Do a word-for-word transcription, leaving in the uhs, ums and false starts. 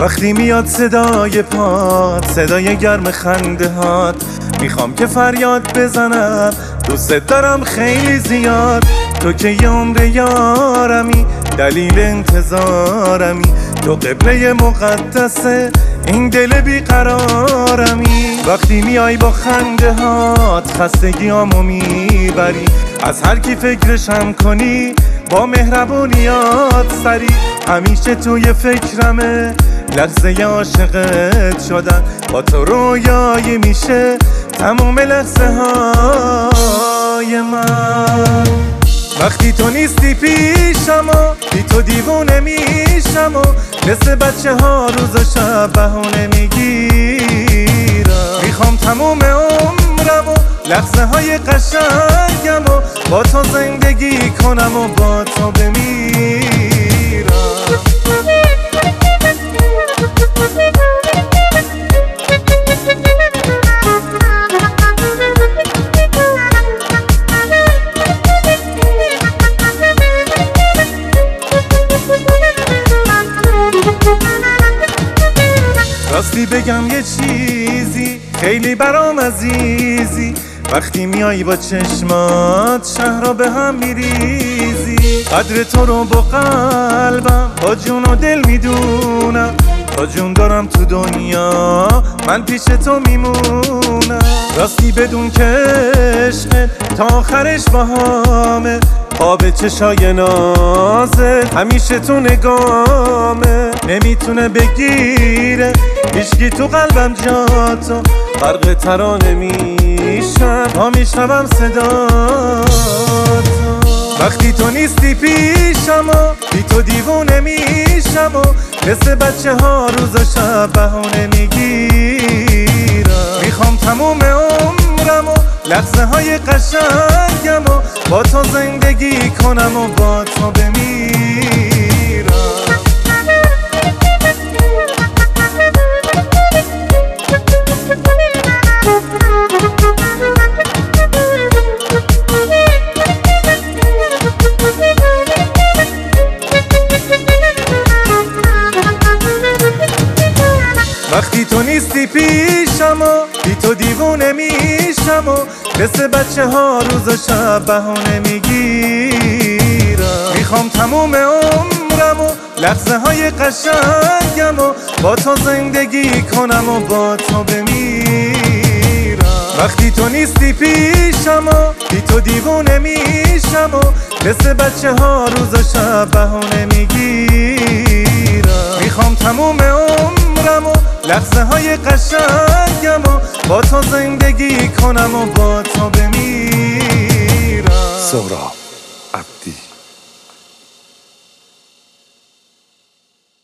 وقتی میاد صدای پات، صدای گرم خنده هات، میخوام که فریاد بزنم دوست دارم خیلی زیاد. تو که یه عمر یارمی، دلیل انتظارمی، تو قبله مقدسه این دل بیقرارمی. وقتی میای با خنده هات خستگیامو میبری، از هر کی فکرشم کنی با مهربونیات سری. همیشه توی فکرمه لحظه عاشقت شدن، با تو رویایی میشه تموم لحظه های من. وقتی تو نیستی پیشم و بی تو دیوونه میشم و مثل بچه ها روز و شب بهونه میگیرم. میخوام تموم عمرم و لحظه های قشنگم و با تو زندگی کنم و با تو بمیرم. راستی بگم یه چیزی خیلی برام عزیزی، وقتی میایی با چشمات شهر را به هم میریزی. قدر تو رو با قلبم با جون و دل میدونم، تا جون دارم تو دنیا من پیش تو میمونم. راستی بدون که عشقت تا آخرش با همه، خواب چشای نازت همیشه تو نگامه. نمیتونه بگیره هیچکی تو قلبم جاتو، غرق ترانه میشم تا میشنوم صداتو. وقتی تو نیستی پیشم و بی تو دیوونه میشم و مثل بچه ها روز و شب بهونه میگیرم. میخوام تموم عمرم و لحظه های قشنگم و با تو زندگی کنم و با تو بمیرم. وقتی تو نیستی پیشم و بی تو دیوونه میشم و مثل بچه ها روز و شب بهونه میگیرم. میخوام تموم عمرم و لحظه های قشنگم و با تو زندگی کنم و با تو بمیرم. وقتی تو نیستی پیشم و بی تو دیوونه میشم و مثل بچه ها روز و شب بهونه میگیرم. میخوام تموم عمرم و لحظه های قشنگم و با تو زندگی کنم و با تو بمیرم. سهراب.